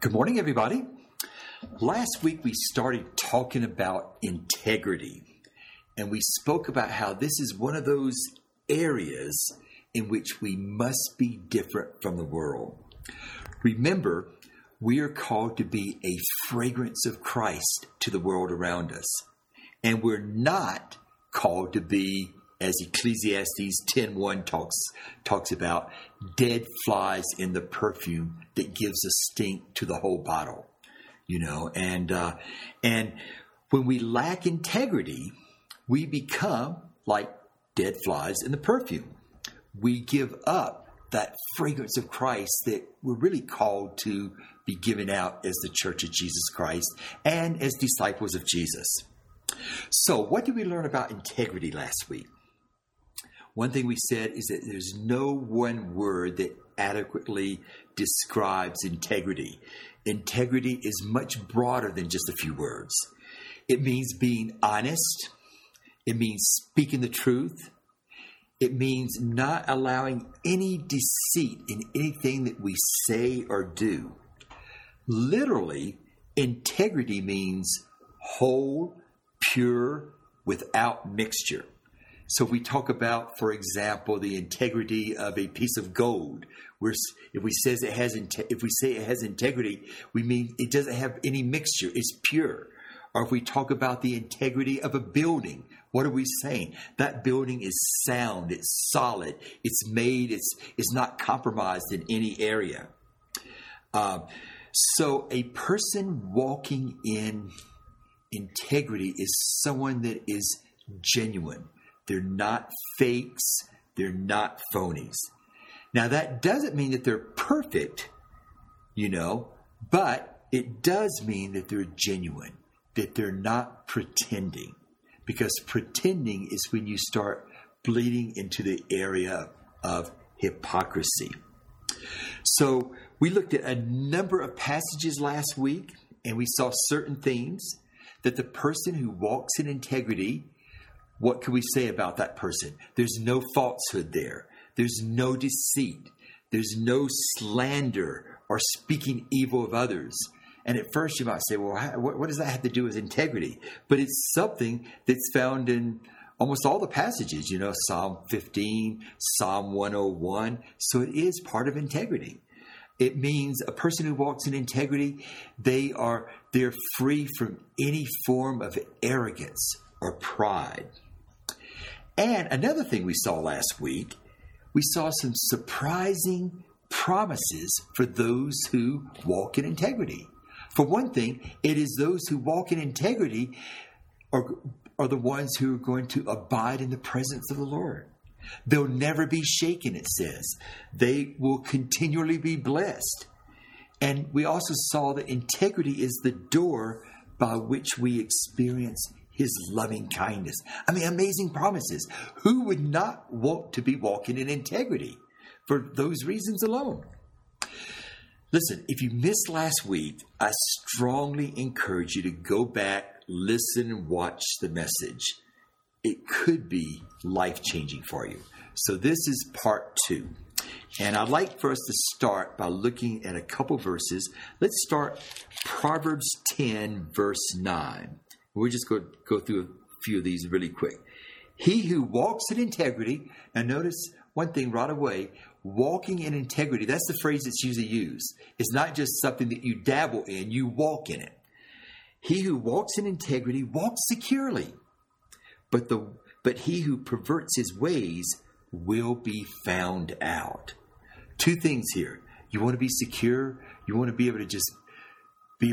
Good morning, everybody. Last week we started talking about integrity, and we spoke about how this is one of those areas in which we must be different from the world. Remember, we are called to be a fragrance of Christ to the world around us, and we're not called to be, as Ecclesiastes 10:1 talks about, dead flies in the perfume that gives a stink to the whole bottle, and when we lack integrity, we become like dead flies in the perfume. We give up that fragrance of Christ that we're really called to be giving out as the Church of Jesus Christ and as disciples of Jesus. So what did we learn about integrity last week? One thing we said is that there's no one word that adequately describes integrity. Integrity is much broader than just a few words. It means being honest. It means speaking the truth. It means not allowing any deceit in anything that we say or do. Literally, integrity means whole, pure, without mixture. So if we talk about, for example, the integrity of a piece of gold, if we say it has integrity, we mean it doesn't have any mixture. It's pure. Or if we talk about the integrity of a building, what are we saying? That building is sound. It's solid. It's made. It's not compromised in any area. So a person walking in integrity is someone that is genuine. They're not fakes. They're not phonies. Now, that doesn't mean that they're perfect, but it does mean that they're genuine, that they're not pretending. Because pretending is when you start bleeding into the area of hypocrisy. So we looked at a number of passages last week, and we saw certain things that the person who walks in integrity, what can we say about that person? There's no falsehood there. There's no deceit. There's no slander or speaking evil of others. And at first you might say, well, what does that have to do with integrity? But it's something that's found in almost all the passages, Psalm 15, Psalm 101. So it is part of integrity. It means a person who walks in integrity, they're free from any form of arrogance or pride. And another thing we saw last week, we saw some surprising promises for those who walk in integrity. For one thing, it is those who walk in integrity are the ones who are going to abide in the presence of the Lord. They'll never be shaken, it says. They will continually be blessed. And we also saw that integrity is the door by which we experience His loving kindness. I mean, amazing promises. Who would not want to be walking in integrity for those reasons alone? Listen, if you missed last week, I strongly encourage you to go back, listen, and watch the message. It could be life-changing for you. So this is part 2. And I'd like for us to start by looking at a couple verses. Let's start Proverbs 10, verse 9. We're just going to go through a few of these really quick. He who walks in integrity, and notice one thing right away, walking in integrity, that's the phrase that's usually used. It's not just something that you dabble in, you walk in it. He who walks in integrity walks securely, but he who perverts his ways will be found out. Two things here. You want to be secure. You want to be able to just be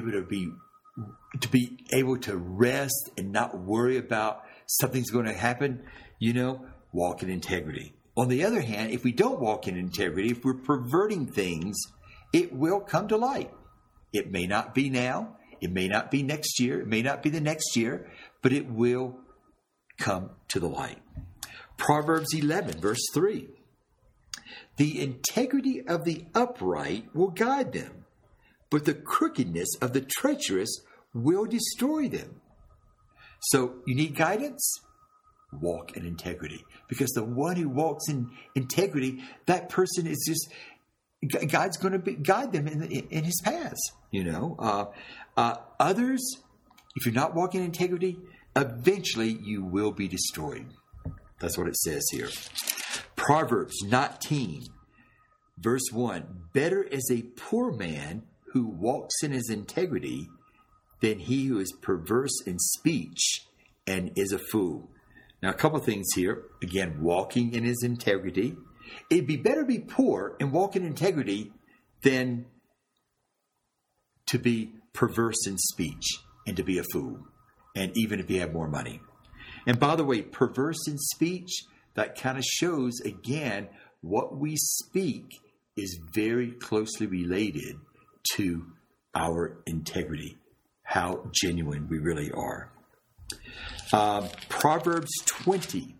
able to rest and not worry about something's going to happen, walk in integrity. On the other hand, if we don't walk in integrity, if we're perverting things, it will come to light. It may not be now. It may not be next year. It may not be the next year, but it will come to the light. Proverbs 11, verse 3. The integrity of the upright will guide them, but the crookedness of the treacherous will destroy them. So you need guidance? Walk in integrity. Because the one who walks in integrity, that person is just God's going to guide them in his paths, Others, if you're not walking in integrity, eventually you will be destroyed. That's what it says here. Proverbs 19, verse 1. Better is a poor man who walks in his integrity than he who is perverse in speech and is a fool. Now, a couple things here. Again, walking in his integrity. It'd be better to be poor and walk in integrity than to be perverse in speech and to be a fool, and even if you have more money. And by the way, perverse in speech, that kind of shows, again, what we speak is very closely related to our integrity, how genuine we really are. Proverbs 20,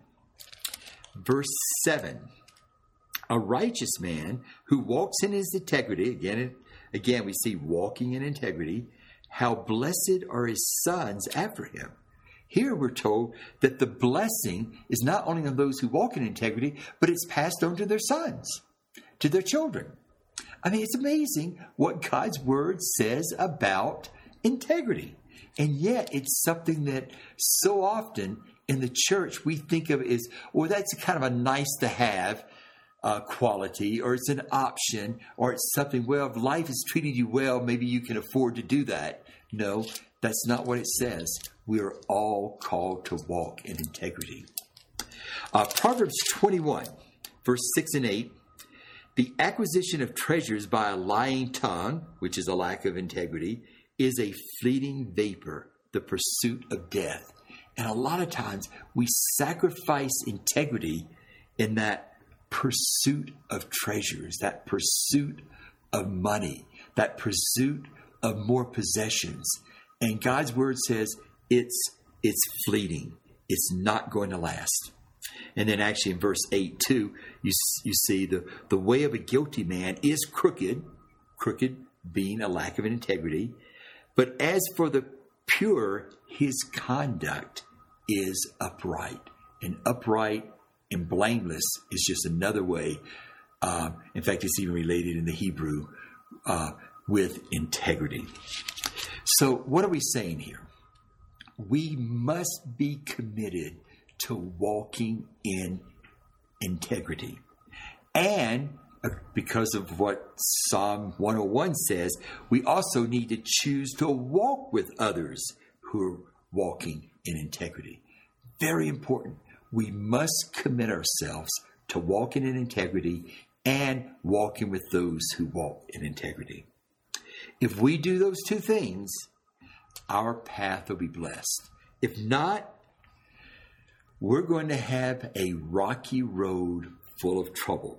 verse 7. A righteous man who walks in his integrity, again we see walking in integrity, how blessed are his sons after him. Here we're told that the blessing is not only on those who walk in integrity, but it's passed on to their sons, to their children. I mean, it's amazing what God's word says about integrity. And yet it's something that so often in the church we think of as, well, that's kind of a nice to have quality, or it's an option, or it's something, well, if life has treated you well, maybe you can afford to do that. No, that's not what it says. We are all called to walk in integrity. Proverbs 21, verse 6 and 8. The acquisition of treasures by a lying tongue, which is a lack of integrity, is a fleeting vapor, the pursuit of death. And a lot of times we sacrifice integrity in that pursuit of treasures, that pursuit of money, that pursuit of more possessions. And God's word says it's fleeting. It's not going to last. And then actually in verse 8 too, you see the way of a guilty man is crooked being a lack of integrity. But as for the pure, his conduct is upright. And upright and blameless is just another way. In fact, it's even related in the Hebrew with integrity. So what are we saying here? We must be committed to walking in integrity. And because of what Psalm 101 says, we also need to choose to walk with others who are walking in integrity. Very important. We must commit ourselves to walking in integrity and walking with those who walk in integrity. If we do those two things, our path will be blessed. If not, we're going to have a rocky road full of trouble,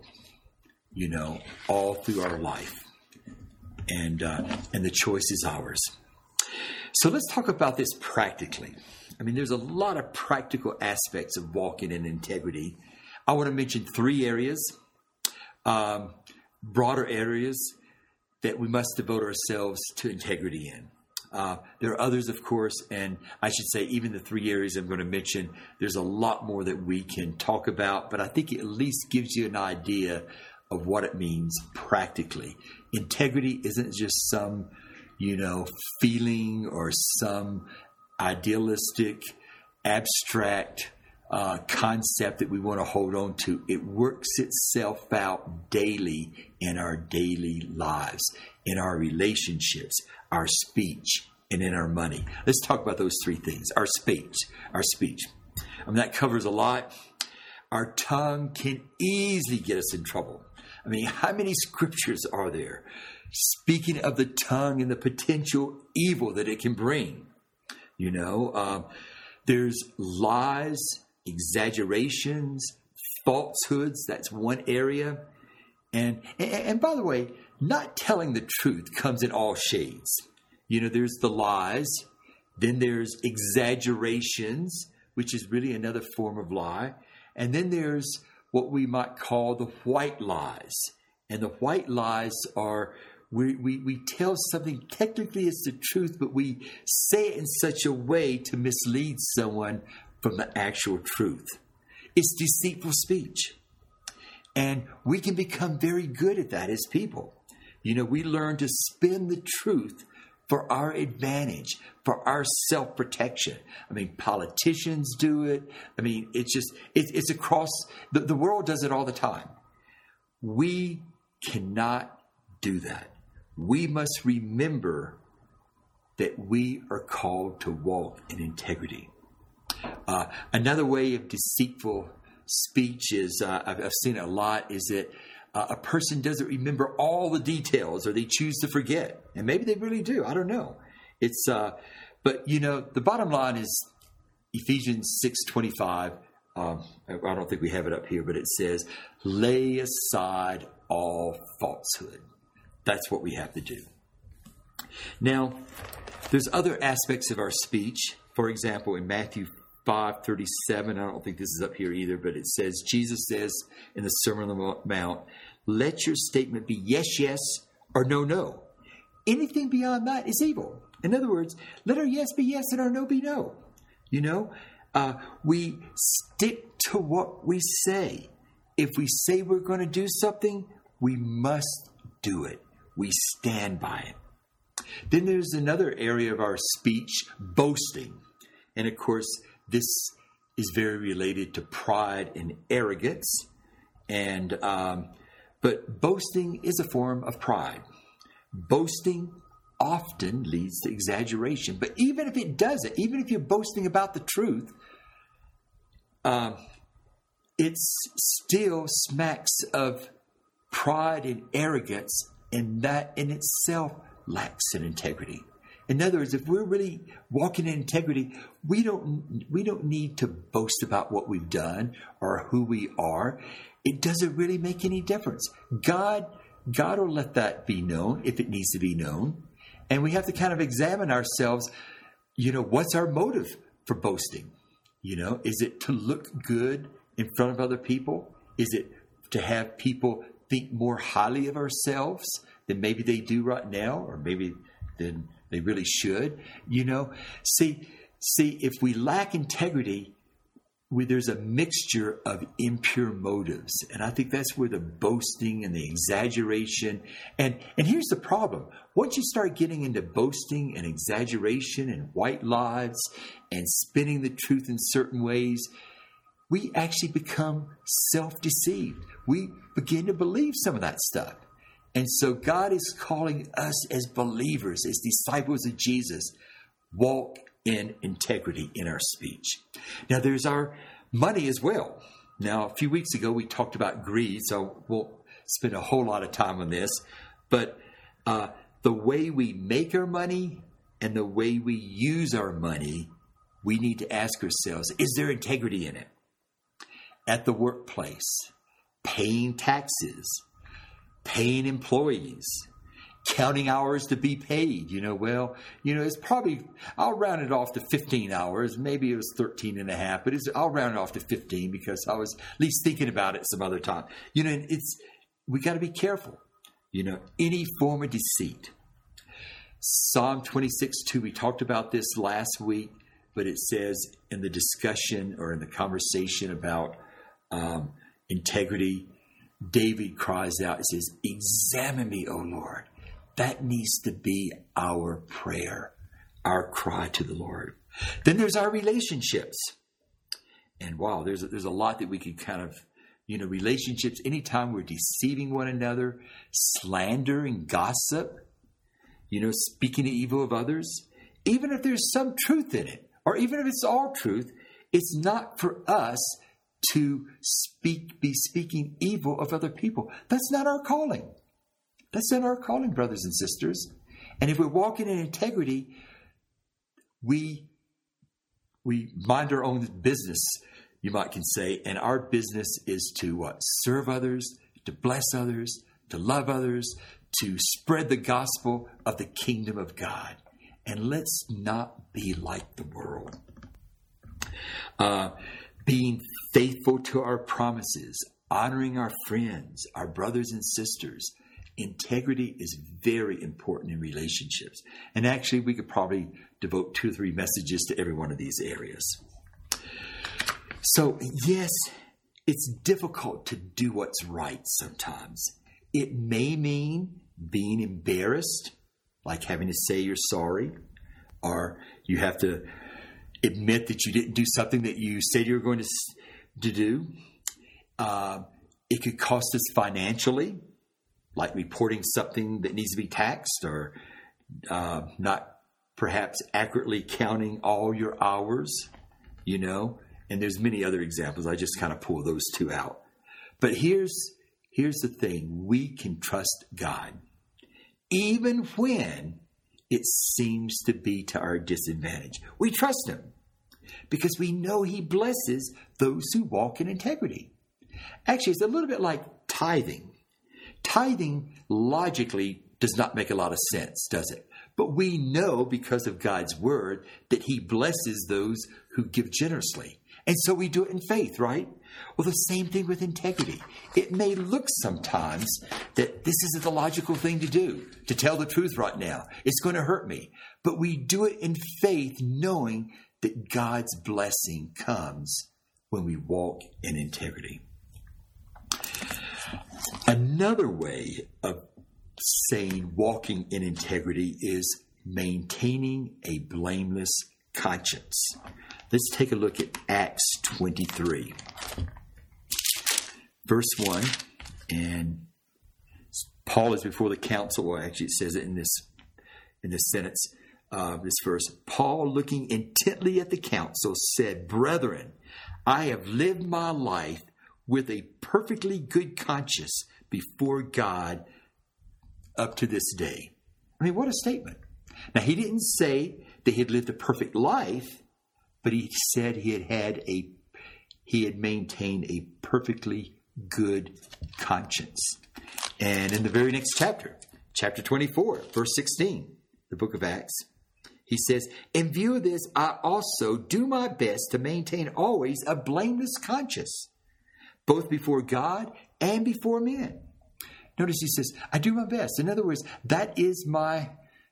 all through our life. And the choice is ours. So let's talk about this practically. I mean, there's a lot of practical aspects of walking in integrity. I want to mention 3 areas, broader areas that we must devote ourselves to integrity in. There are others, of course, and I should say even the 3 areas I'm going to mention, there's a lot more that we can talk about, but I think it at least gives you an idea of what it means practically. Integrity isn't just some, feeling or some idealistic, abstract concept that we want to hold on to. It works itself out daily in our daily lives, in our relationships, our speech, and in our money. Let's talk about those 3 things. Our speech. I mean, that covers a lot. Our tongue can easily get us in trouble. I mean, how many scriptures are there speaking of the tongue and the potential evil that it can bring? There's lies, exaggerations, falsehoods. That's one area. And by the way, not telling the truth comes in all shades. There's the lies. Then there's exaggerations, which is really another form of lie. And then there's what we might call the white lies. And the white lies are we tell something technically it's the truth, but we say it in such a way to mislead someone from the actual truth. It's deceitful speech. And we can become very good at that as people. We learn to spin the truth for our advantage, for our self-protection. Politicians do it. It's across, the world does it all the time. We cannot do that. We must remember that we are called to walk in integrity. Another way of deceitful speech is, I've seen it a lot, is that a person doesn't remember all the details, or they choose to forget. And maybe they really do. I don't know. But the bottom line is Ephesians 6:25. I don't think we have it up here, but it says, lay aside all falsehood. That's what we have to do. Now, there's other aspects of our speech. For example, in Matthew 5:37, I don't think this is up here either, but it says, Jesus says in the Sermon on the Mount, let your statement be yes, yes, or no, no. Anything beyond that is evil. In other words, let our yes be yes and our no be no. We stick to what we say. If we say we're going to do something, we must do it. We stand by it. Then there's another area of our speech, boasting. And of course, this is very related to pride and arrogance. But boasting is a form of pride. Boasting often leads to exaggeration. But even if it doesn't, even if you're boasting about the truth, it still smacks of pride and arrogance, and that in itself lacks in integrity. In other words, if we're really walking in integrity, we don't need to boast about what we've done or who we are. It doesn't really make any difference. God will let that be known if it needs to be known. And we have to kind of examine ourselves, what's our motive for boasting? Is it to look good in front of other people? Is it to have people think more highly of ourselves than maybe they do right now, or maybe than they really should? See, if we lack integrity, there's a mixture of impure motives. And I think that's where the boasting and the exaggeration. And here's the problem. Once you start getting into boasting and exaggeration and white lies and spinning the truth in certain ways, we actually become self-deceived. We begin to believe some of that stuff. And so God is calling us as believers, as disciples of Jesus, walk in integrity in our speech. Now, there's our money as well. Now, a few weeks ago, we talked about greed, so we'll spend a whole lot of time on this. But the way we make our money and the way we use our money, we need to ask ourselves, is there integrity in it? At the workplace, paying taxes, paying employees, counting hours to be paid. It's probably, I'll round it off to 15 hours. Maybe it was 13 and a half, but I'll round it off to 15 because I was at least thinking about it some other time. We got to be careful. Any form of deceit. Psalm 26:2, we talked about this last week, but it says in the discussion or in the conversation about integrity, David cries out, it says, examine me, O Lord. That needs to be our prayer, our cry to the Lord. Then there's our relationships. And wow, there's a lot that we could kind of, relationships, anytime we're deceiving one another, slander and gossip, speaking evil of others, even if there's some truth in it, or even if it's all truth, it's not for us to be speaking evil of other people. That's not our calling. That's not our calling, brothers and sisters. And if we're walking in integrity, we mind our own business, you might can say, and our business is to what? Serve others, to bless others, to love others, to spread the gospel of the kingdom of God. And let's not be like the world. Being faithful to our promises, honoring our friends, our brothers and sisters. Integrity is very important in relationships. And actually, we could probably devote 2 or 3 messages to every one of these areas. So, yes, It's difficult to do what's right sometimes. It may mean being embarrassed, like having to say you're sorry, or you have to admit that you didn't do something that you said you were going to do. It could cost us financially, like reporting something that needs to be taxed, or not perhaps accurately counting all your hours, and there's many other examples. I just kind of pull those two out. But here's the thing. We can trust God, even when it seems to be to our disadvantage. We trust him because we know he blesses those who walk in integrity. Actually, it's a little bit like tithing. Tithing logically does not make a lot of sense, does it? But we know because of God's word that he blesses those who give generously. And so we do it in faith, right? Well, the same thing with integrity. It may look sometimes that this isn't the logical thing to do, to tell the truth right now. It's going to hurt me. But we do it in faith, knowing that God's blessing comes when we walk in integrity. Another way of saying walking in integrity is maintaining a blameless conscience. Let's take a look at Acts 23. Verse 1, and Paul is before the council. Well, actually, it says it in this sentence, this verse. Paul, looking intently at the council, said, "Brethren, I have lived my life with a perfectly good conscience before God up to this day." I mean, what a statement. Now, he didn't say that he had lived a perfect life, but he said he had maintained a perfectly good conscience. And in the very next chapter 24, verse 16, the book of Acts, he says, "In view of this, I also do my best to maintain always a blameless conscience, both before God and before men." Notice he says, I do my best. In other words, that's my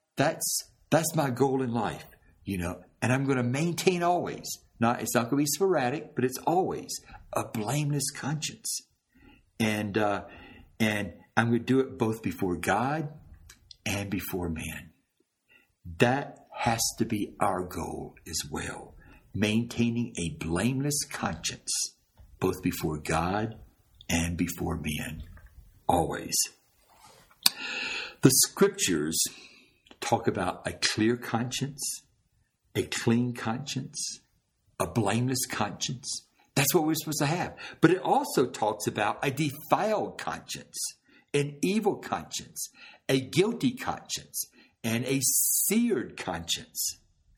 goal in life, and I'm going to maintain always. It's not going to be sporadic, but it's always a blameless conscience. And I'm going to do it both before God and before man. That has to be our goal as well. Maintaining a blameless conscience, both before God and before men. Always. The scriptures talk about a clear conscience, a clean conscience, a blameless conscience. That's what we're supposed to have. But it also talks about a defiled conscience, an evil conscience, a guilty conscience, and a seared conscience.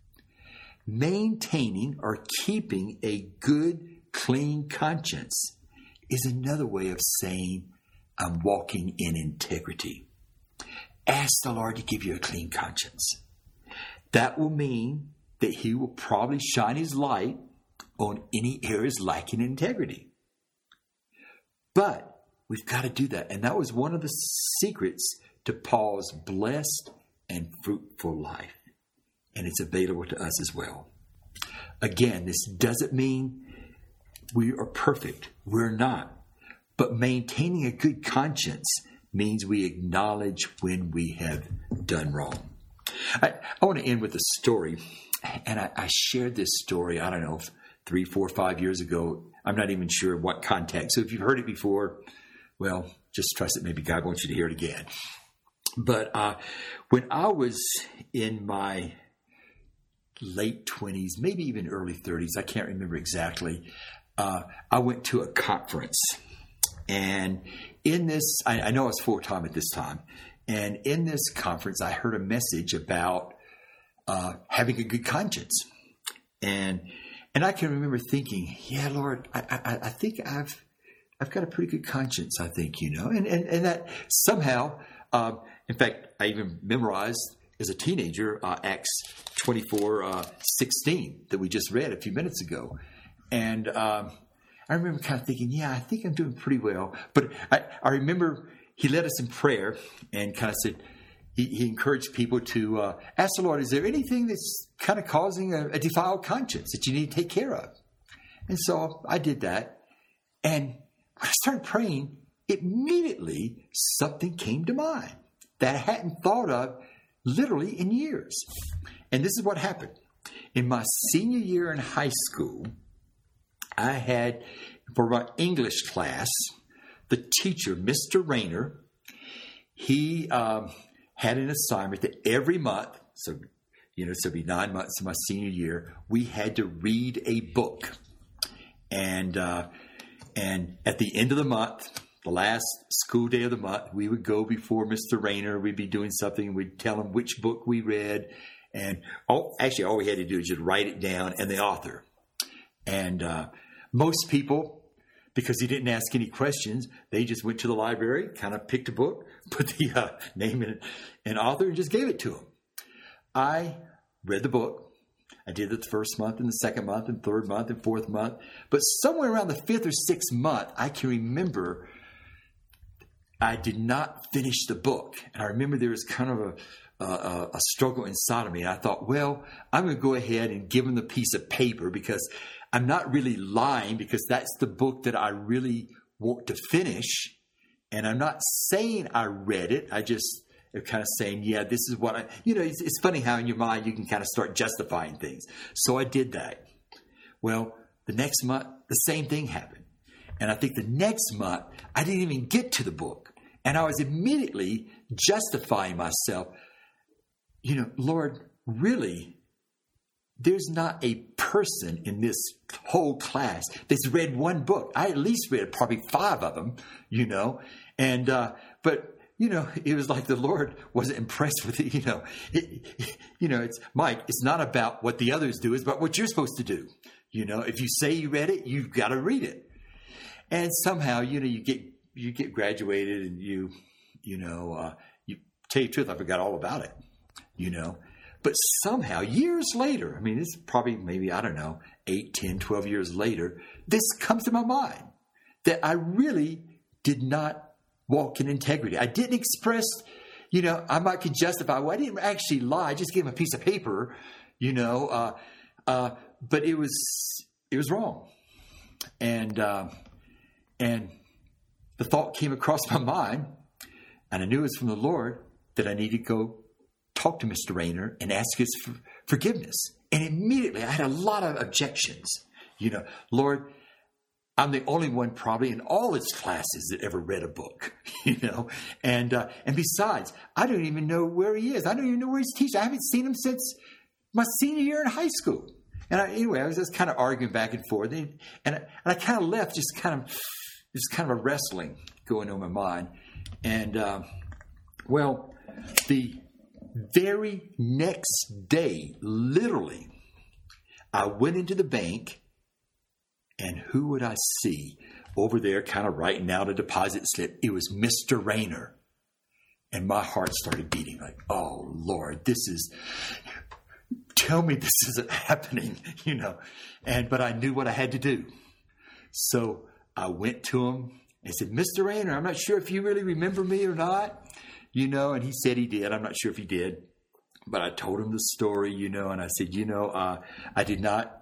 Maintaining or keeping a good, clean conscience is another way of saying I'm walking in integrity. Ask the Lord to give you a clean conscience. That will mean that he will probably shine his light on any areas lacking integrity. But we've got to do that. And that was one of the secrets to Paul's blessed and fruitful life. And it's available to us as well. Again, this doesn't mean we are perfect. We're not. But maintaining a good conscience means we acknowledge when we have done wrong. I want to end with a story. And I shared this story, I don't know, 3, 4, 5 years ago. I'm not even sure what context. So if you've heard it before, well, just trust that maybe God wants you to hear it again. But when I was in my late 20s, maybe even early 30s, I can't remember exactly, I went to a conference. And in this, I know I was full-time at this time. And in this conference, I heard a message about having a good conscience. And I can remember thinking, yeah, Lord, I think I've got a pretty good conscience, I think, and that somehow, in fact, I even memorized as a teenager, Acts 24:16 that we just read a few minutes ago. And I remember kind of thinking, yeah, I think I'm doing pretty well. But I remember he led us in prayer and kind of said, he encouraged people to ask the Lord, is there anything that's kind of causing a defiled conscience that you need to take care of? And so I did that. And when I started praying, immediately something came to mind that I hadn't thought of literally in years. And this is what happened. In my senior year in high school, I had, for my English class, the teacher, Mr. Rayner, he had an assignment that every month, so it'd be 9 months of my senior year, we had to read a book. And at the end of the month, the last school day of the month, we would go before Mr. Rayner. We'd be doing something. We'd tell him which book we read. And all we had to do is just write it down and the author. And most people, because he didn't ask any questions, they just went to the library, kind of picked a book, put the name and author, and just gave it to him. I read the book. I did it the first month and the second month and third month and fourth month. But somewhere around the fifth or sixth month, I can remember I did not finish the book. And I remember there was kind of a struggle inside of me. And I thought, well, I'm going to go ahead and give him the piece of paper because I'm not really lying, because that's the book that I really want to finish. And I'm not saying I read it. I just am kind of saying, yeah, this is what it's funny how in your mind you can kind of start justifying things. So I did that. Well, the next month, the same thing happened. And I think the next month, I didn't even get to the book. And I was immediately justifying myself. Lord, really, there's not a person in this whole class that's read one book. I at least read probably 5 of them, And, but, it was like the Lord wasn't impressed with it. It's Mike, it's not about what the others do. It's about what you're supposed to do. If you say you read it, you've got to read it. And somehow, you get graduated and you tell you the truth, I forgot all about it, But somehow, years later, this is probably maybe, 8, 10, 12 years later, this comes to my mind that I really did not walk in integrity. I didn't express, I might could justify, well, I didn't actually lie. I just gave him a piece of paper, but it was wrong. And the thought came across my mind, and I knew it was from the Lord, that I needed to go talk to Mr. Rayner and ask his forgiveness. And immediately I had a lot of objections. Lord, I'm the only one probably in all his classes that ever read a book, And besides, I don't even know where he is. I don't even know where he's teaching. I haven't seen him since my senior year in high school. And I was just kind of arguing back and forth. And I kind of left just kind of a wrestling going on in my mind. And, the very next day, literally, I went into the bank, and who would I see over there kind of writing out a deposit slip? It was Mr. Rayner. And my heart started beating like, oh, Lord, tell me this isn't happening, but I knew what I had to do. So I went to him and said, Mr. Rayner, I'm not sure if you really remember me or not, and he said he did. I'm not sure if he did, but I told him the story, and I said, I did not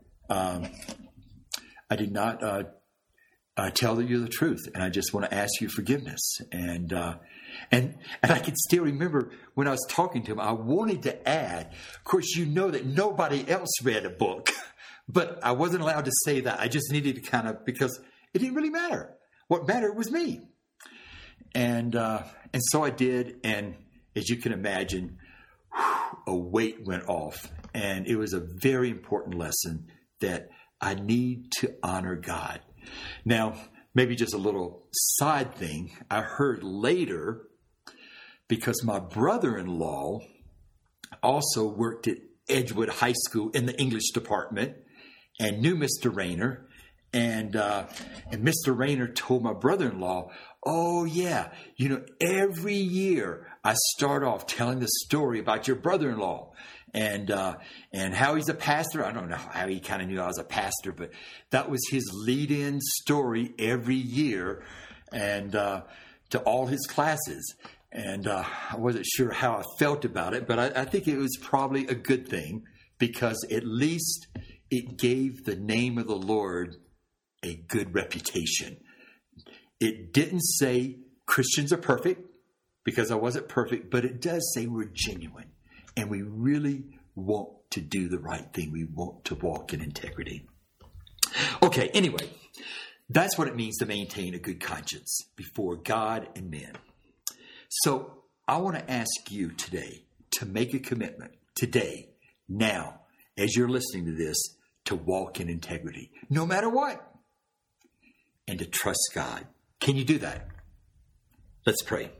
tell you the truth, and I just want to ask you forgiveness. And I can still remember when I was talking to him, I wanted to add, of course, that nobody else read a book, but I wasn't allowed to say that. I just needed to because it didn't really matter. What mattered was me. And so I did. And as you can imagine, a weight went off. And it was a very important lesson that I need to honor God. Now, maybe just a little side thing. I heard later, because my brother-in-law also worked at Edgewood High School in the English department and knew Mr. Rayner. And Mr. Rayner told my brother-in-law, oh, yeah, every year I start off telling the story about your brother-in-law and how he's a pastor. I don't know how he kind of knew I was a pastor, but that was his lead-in story every year and to all his classes. And I wasn't sure how I felt about it, but I think it was probably a good thing because at least it gave the name of the Lord a good reputation. It didn't say Christians are perfect, because I wasn't perfect, but it does say we're genuine and we really want to do the right thing. We want to walk in integrity. Okay, anyway, that's what it means to maintain a good conscience before God and men. So I want to ask you today to make a commitment today, now, as you're listening to this, to walk in integrity, no matter what, and to trust God. Can you do that? Let's pray.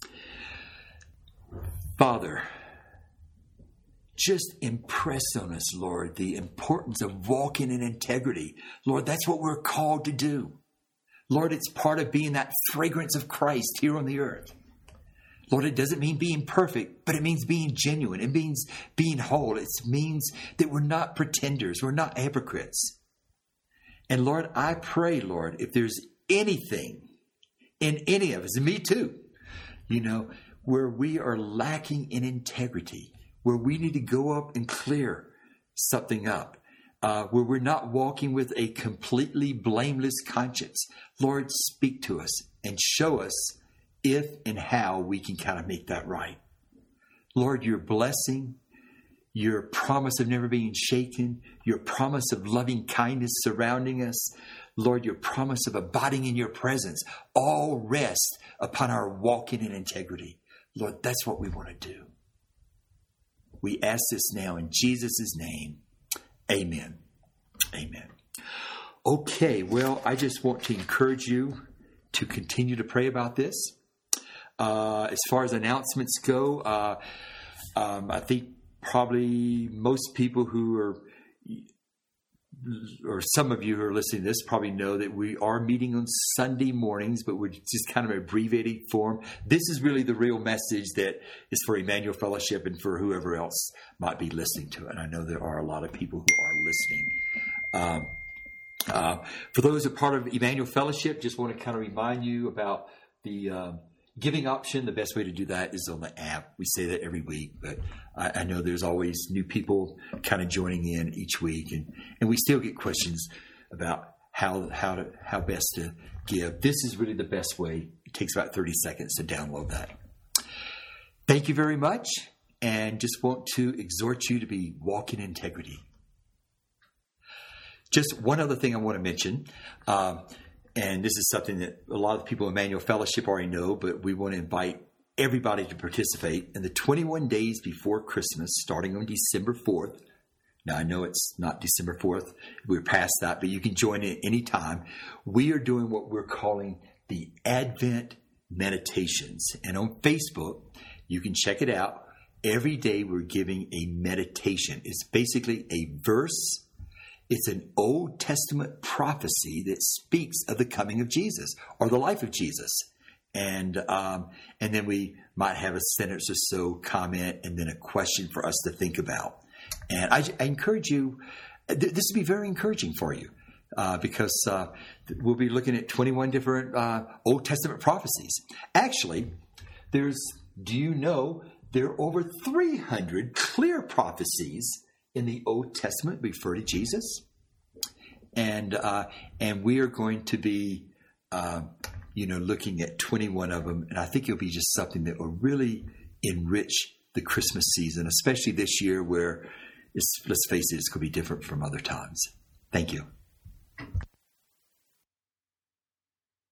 Father, just impress on us, Lord, the importance of walking in integrity. Lord, that's what we're called to do. Lord, it's part of being that fragrance of Christ here on the earth. Lord, it doesn't mean being perfect, but it means being genuine. It means being whole. It means that we're not pretenders. We're not hypocrites. And Lord, I pray, Lord, if there's anything in any of us, and me too, where we are lacking in integrity, where we need to go up and clear something up, where we're not walking with a completely blameless conscience. Lord, speak to us and show us if and how we can kind of make that right. Lord, your blessing, your promise of never being shaken, your promise of loving kindness surrounding us, Lord, your promise of abiding in your presence, all rest upon our walking in integrity. Lord, that's what we want to do. We ask this now in Jesus' name. Amen. Amen. Okay, well, I just want to encourage you to continue to pray about this. As far as announcements go, I think probably most people who are, or some of you who are listening to this probably know that we are meeting on Sunday mornings, but we're just kind of abbreviating form. This is really the real message that is for Emmanuel Fellowship and for whoever else might be listening to it. And I know there are a lot of people who are listening. For those who are part of Emmanuel Fellowship, just want to kind of remind you about the giving option. The best way to do that is on the app. We say that every week, but I know there's always new people kind of joining in each week, and we still get questions about how best to give. This is really the best way. It takes about 30 seconds to download that. Thank you very much, and just want to exhort you to be walking in integrity. Just one other thing I want to mention. And this is something that a lot of people in Emmanuel Fellowship already know, but we want to invite everybody to participate in the 21 days before Christmas, starting on December 4th. Now, I know it's not December 4th. We're past that, but you can join in any time. We are doing what we're calling the Advent Meditations. And on Facebook, you can check it out. Every day we're giving a meditation. It's basically a verse. It's an Old Testament prophecy that speaks of the coming of Jesus or the life of Jesus. And then we might have a sentence or so comment and then a question for us to think about. And I encourage you, this will be very encouraging for you because we'll be looking at 21 different Old Testament prophecies. Actually, do you know there are over 300 clear prophecies in the Old Testament refer to Jesus, and we are going to be, looking at 21 of them, and I think it'll be just something that will really enrich the Christmas season, especially this year where let's face it, it's going to be different from other times. Thank you.